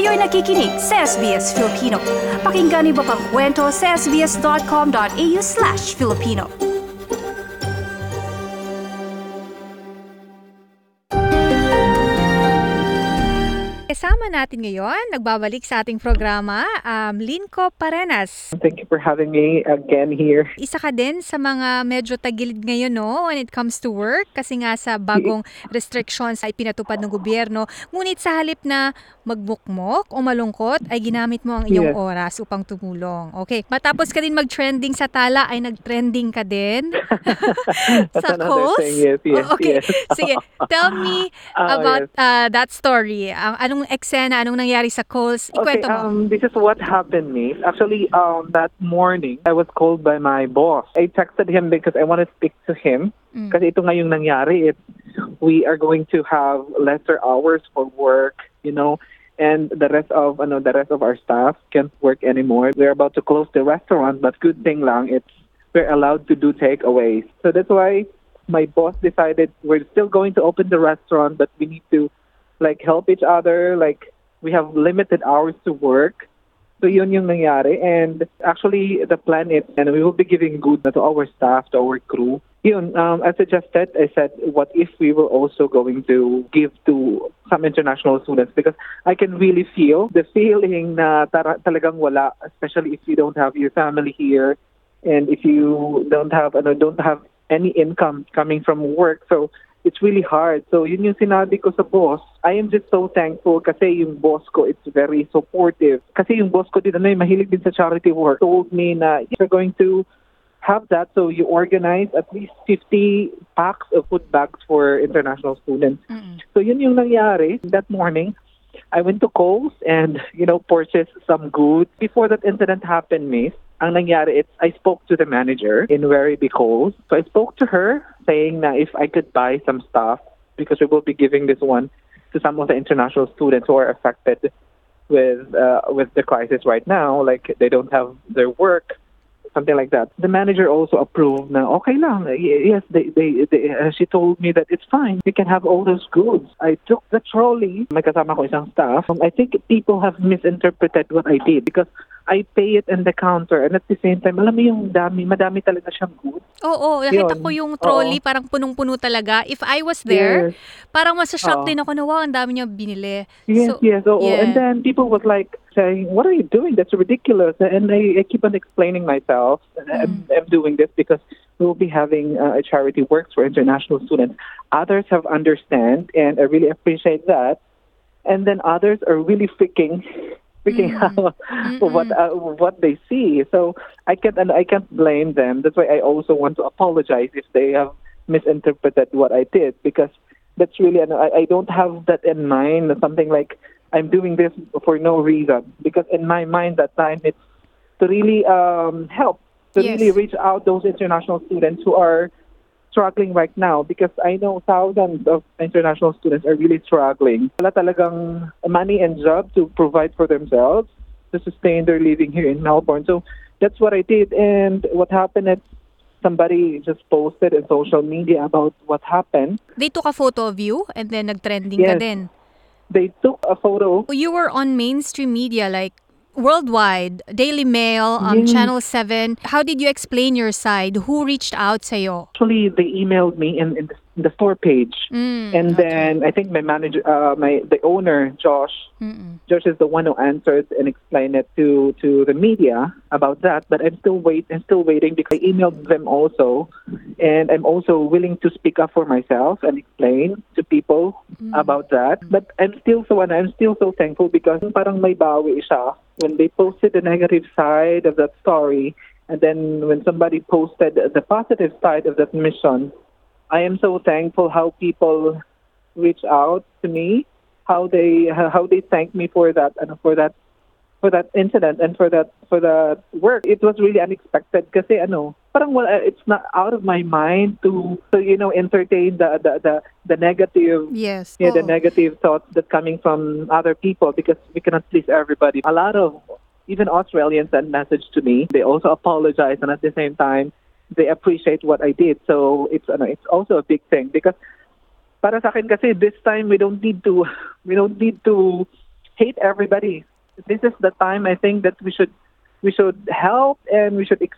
Kayo'y nakikinig sa SBS Filipino. Pakinggan niyo pa ang kwento sa sbs.com.au/Filipino. Kasama natin ngayon, nagbabalik sa ating programa, Linco Parenas. Thank you for having me again here. Isa ka din sa mga medyo tagilid ngayon, no, when it comes to work, kasi nga sa bagong restrictions ay pinatupad ng gobyerno. Ngunit sa halip na magmukmok o malungkot, ay ginamit mo ang iyong oras upang tumulong. Okay, matapos ka din mag-trending sa Tala, ay nag-trending ka din sa Coles. Yes. Okay, sige. Tell me about that story. Anong eksena, anong nangyari sa Coles? Ikwento mo. This is what happened, Miss. Actually, that morning, I was called by my boss. I texted him because I want to speak to him. Kasi ito nga yung nangyari. We are going to have lesser hours for work, you know, and the rest of our staff can't work anymore. We're about to close the restaurant, but good thing lang, we're allowed to do takeaways. So that's why my boss decided we're still going to open the restaurant, but we need to help each other. We have limited hours to work. So yun yung nangyari. And actually, the plan is, and we will be giving good to our staff, to our crew. Yun, I said, what if we were also going to give to some international students? Because I can really feel the feeling na talagang wala, especially if you don't have your family here, and if you don't have any income coming from work. So it's really hard. So yun yung sinabi ko sa boss. I am just so thankful kasi yung boss ko, it's very supportive. Kasi yung boss ko din, mahilig din sa charity work. Told me na you're going to have that, so you organize at least 50 packs of food bags for international students. So yun yung nangyari that morning. I went to Coles and, purchased some goods. Before that incident happened, Miss, ang nangyari, I spoke to the manager in Werribee Coles. So I spoke to her saying that if I could buy some stuff, because we will be giving this one to some of the international students who are affected with the crisis right now, like they don't have their work, something like that. The manager also approved na okay lang. Yes, she told me that it's fine. We can have all those goods. I took the trolley. May kasama ko isang staff. I think people have misinterpreted what I did because I pay it in the counter, and at the same time, alam mo yung madami talaga siyang goods. Oo, nakita ko yung trolley, parang punong-puno talaga. If I was there, parang masashock din ako na, wow, ang dami niya binili. Yes. And then people was saying, what are you doing? That's ridiculous. And I keep on explaining myself. I'm doing this because we will be having a charity works for international students. Others have understand, and I really appreciate that. And then others are really freaking out what they see. So I can't blame them. That's why I also want to apologize if they have misinterpreted what I did, because that's really, I don't have that in mind, something like I'm doing this for no reason. Because in my mind that time, it's to really help, to really reach out those international students who are struggling right now, because I know thousands of international students are really struggling. Wala talagang money and job to provide for themselves to sustain their living here in Melbourne. So that's what I did. And what happened is somebody just posted in social media about what happened. They took a photo of you and then nag-trending ka din. They took a photo. You were on mainstream media like worldwide, Daily Mail, Channel 7. How did you explain your side? Who reached out sa'yo? Actually, they emailed me in the store page. And then I think my manager, the owner, Josh, Josh is the one who answered and explained it to the media about that. But I'm still waiting because I emailed them also. And I'm also willing to speak up for myself and explain to people about that. But I'm still so thankful because parang may bawi siya when they posted the negative side of that story, and then when somebody posted the positive side of that mission. I am so thankful how people reach out to me, how they thank me for that incident and for that work. It was really unexpected kasi parang it's not out of my mind to entertain the negative the negative thoughts that coming from other people, because we cannot please everybody. A lot of even Australians sent message to me. They also apologize, and at the same time they appreciate what I did. So it's also a big thing, because para sa akin kasi this time we don't need to hate everybody. This is the time I think that we should help, and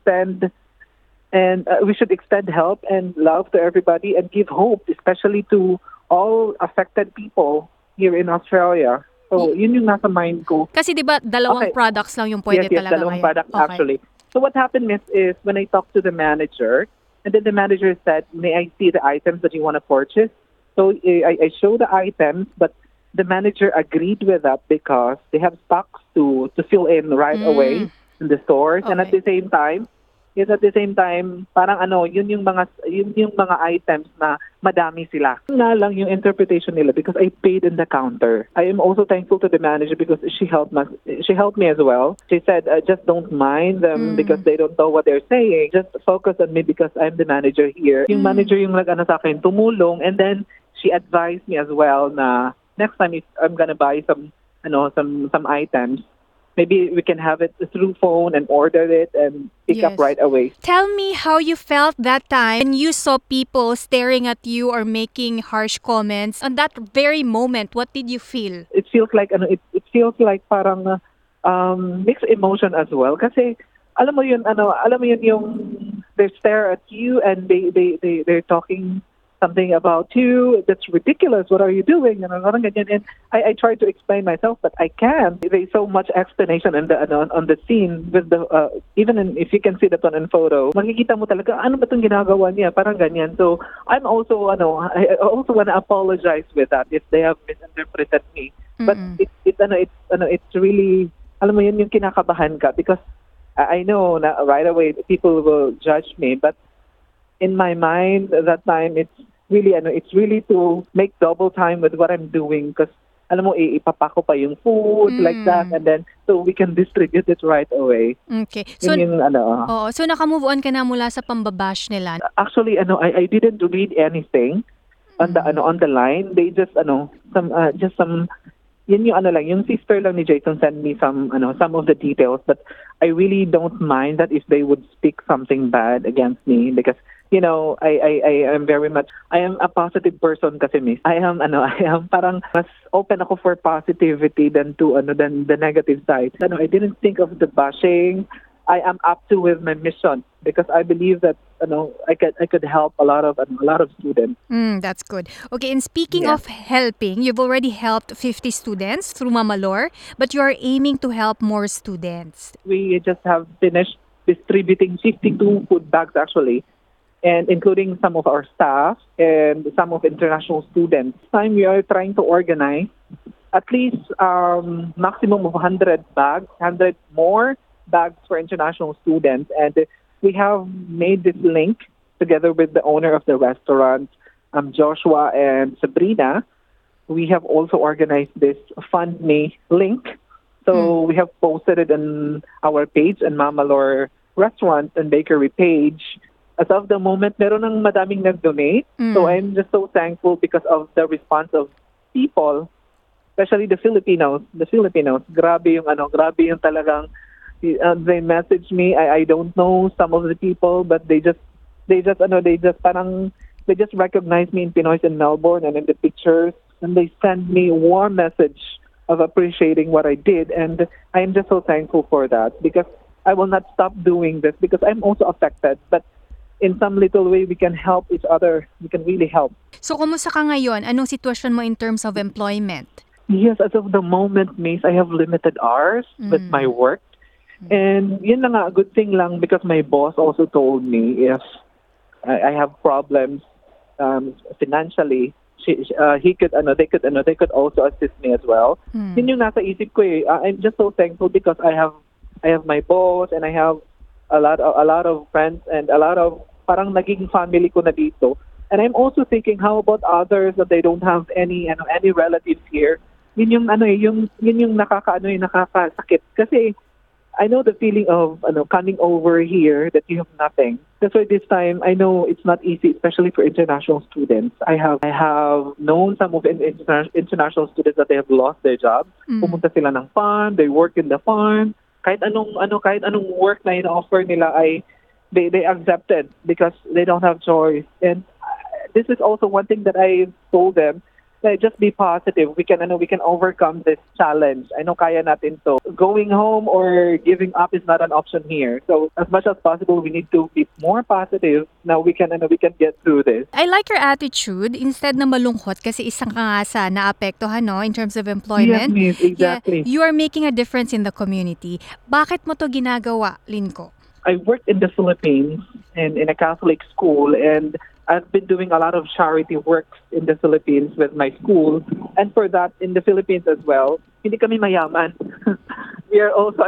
we should extend help and love to everybody and give hope, especially to all affected people here in Australia. So yun yung nasa mind ko. Kasi 'di ba dalawang Okay. products lang yung pwede Yes, talaga dalawang ngayon. product Okay. actually. So what happened is when I talked to the manager, and then the manager said, "May I see the items that you want to purchase?" So I show the items, but the manager agreed with that because they have stocks to fill in right away in the stores, and at Okay. the same time, parang yun yung mga items na madami sila. Yun nga lang yung interpretation nila because I paid in the counter. I am also thankful to the manager because she helped me as well. She said, just don't mind them because they don't know what they're saying. Just focus on me because I'm the manager here. Yung manager yung sa akin, tumulong, and then she advised me as well na next time if I'm gonna buy some items, maybe we can have it through phone and order it and pick up Yes. right away. Tell me how you felt that time when you saw people staring at you or making harsh comments. On that very moment, what did you feel? It feels like it feels like parang mixed emotion as well kasi alam mo yun yung they stare at you and they're talking something about you that's ridiculous, what are you doing, parang ganyan. And I try to explain myself but I can't. There's so much explanation on the scene with the if you can see that on photo, makikita mo talaga ano ba tong ginagawa niya, parang ganyan. So I also want to apologize with that if they have misinterpreted me. But it's really, alam mo yun yung kinakabahan ka because I know na right away people will judge me, but in my mind at that time it's really to make double time with what I'm doing because alam mo ipapako pa yung food like that, and then so we can distribute it right away. Okay. So, Yun yung so naka-move on ka na mula sa pambabash nila. Actually I didn't read anything on the line. They just some yun yung yung sister lang ni Jason sent me some of the details, but I really don't mind that if they would speak something bad against me because I am very much, I am a positive person kasi miss. I am parang mas open ako for positivity than the negative side. I didn't think of the bashing. I am up to with my mission because I believe that I could help a lot of students. That's good. Okay, and speaking Yeah. of helping, you've already helped 50 students through Mama Lore, but you are aiming to help more students. We just have finished distributing 52 food bags actually, and including some of our staff and some of international students. This time we are trying to organize at least maximum of 100 more bags for international students. And we have made this link together with the owner of the restaurant, Joshua and Sabrina. We have also organized this Fund Me link. So we have posted it on our page and Mama Lore Restaurant and Bakery page. As of the moment, meron ng madaming nag-donate. So I'm just so thankful because of the response of people, especially the Filipinos. Grabe yung talagang they message me. I don't know some of the people, but they just recognize me in Pinoy's in Melbourne and in the pictures, and they send me a warm message of appreciating what I did, and I am just so thankful for that because I will not stop doing this because I'm also affected, but in some little way we can help each other. We can really help. So, kumusta ka ngayon? Anong sitwasyon mo in terms of employment? Yes, as of the moment, Miss, I have limited hours with my work. And yun na nga, a good thing lang because my boss also told me if I have problems financially, they could also assist me as well. Yun yung nasa isip ko eh. I'm just so thankful because I have my boss and I have a lot of friends and a lot of parang naging family ko na dito. And I'm also thinking, how about others that they don't have any relatives here? Yun yung nakakasakit kasi I know the feeling of coming over here that you have nothing. That's why this time I know it's not easy, especially for international students. I have known some of international students that they have lost their jobs. Pumunta sila ng farm, they work in the farm. Kahit anong work na ina-offer nila ay they accepted because they don't have choice. And this is also one thing that I told them. just be positive. We can overcome this challenge. I know kaya natin to. Going home or giving up is not an option here. So as much as possible, we need to be more positive. Now we can get through this. I like your attitude. Instead na malungkot kasi isang ka nga sa naapektuhan, no, in terms of employment. Yes, miss, exactly. Yeah, you are making a difference in the community. Bakit mo to ginagawa, Linko? I worked in the Philippines and in a Catholic school, and I've been doing a lot of charity works in the Philippines with my school, and for that in the Philippines as well. Hindi kami mayaman. we are also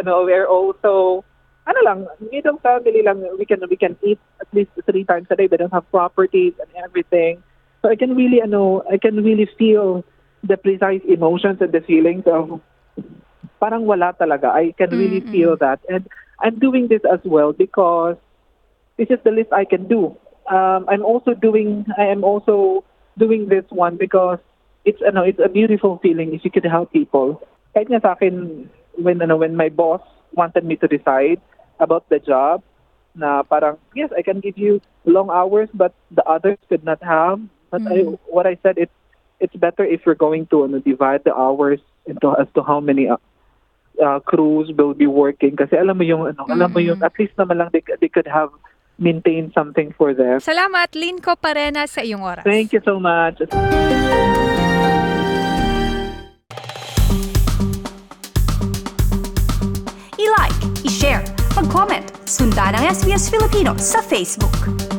middle family lang. We can eat at least 3 times a day. They don't have properties and everything. So I can really feel the precise emotions and the feelings of parang wala talaga. I can really feel that, and I'm doing this as well because this is the least I can do. I am also doing this one because it's a beautiful feeling if you could help people. Kahit nga sa akin, when my boss wanted me to decide about the job, na parang, yes, I can give you long hours, but the others could not have. But what I said, it's better if you're going to divide the hours into as to how many crews will be working. Kasi alam mo yung at least naman lang they could have maintain something for them. Salamat, Linko Parena, sa iyong oras. Thank you so much. I-like, i-share, mag-comment, sundan ang SBS Filipino sa Facebook.